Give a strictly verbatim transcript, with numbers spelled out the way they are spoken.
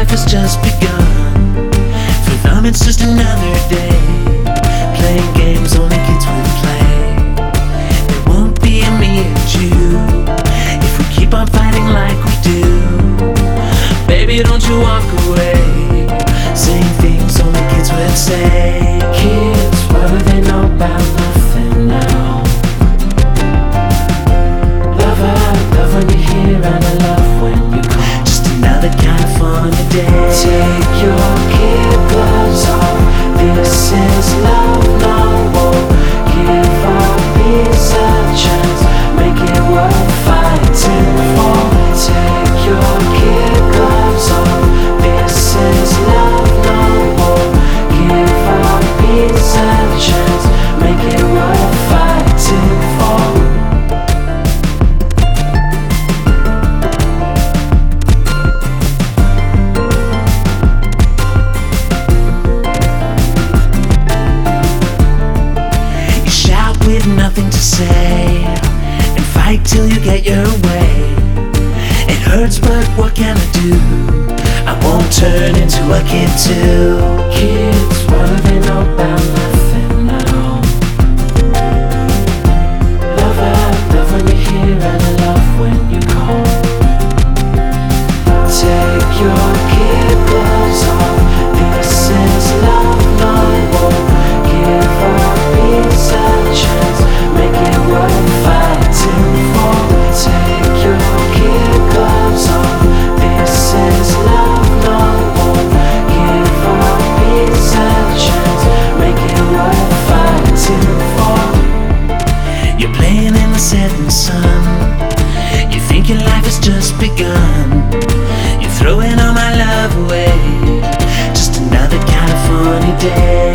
life has just begun. For them it's just another day, playing games only kids would play. There won't be a me and you if we keep on fighting like we do. Baby, don't you walk away, saying things only kids would say. Kids, what do they know about nothing now? Love her, love when you're here, and I love when you call. Just another kind of funny day. Take your kid gloves off, this is love, no war. Give our peace a chance, make it worth fighting for. Take your kid gloves off, this is love, no war. Give our peace a chance, make it worth fighting for. With nothing to say, and fight till you get your way. It hurts, but what can I do? I won't turn into a kid too. Kids, what do they know about nothing now? Love her, love when you're here, and I love when you call. Take your kid gloves off, this is love, no war. Give our peace a chance, make it worth fighting for. Take your kid gloves off, this is love, no war. Give our peace a chance, make it worth fighting for. You're playing in the setting sun, you think your life has just begun. You're throwing all my love away, just another kind of funny day.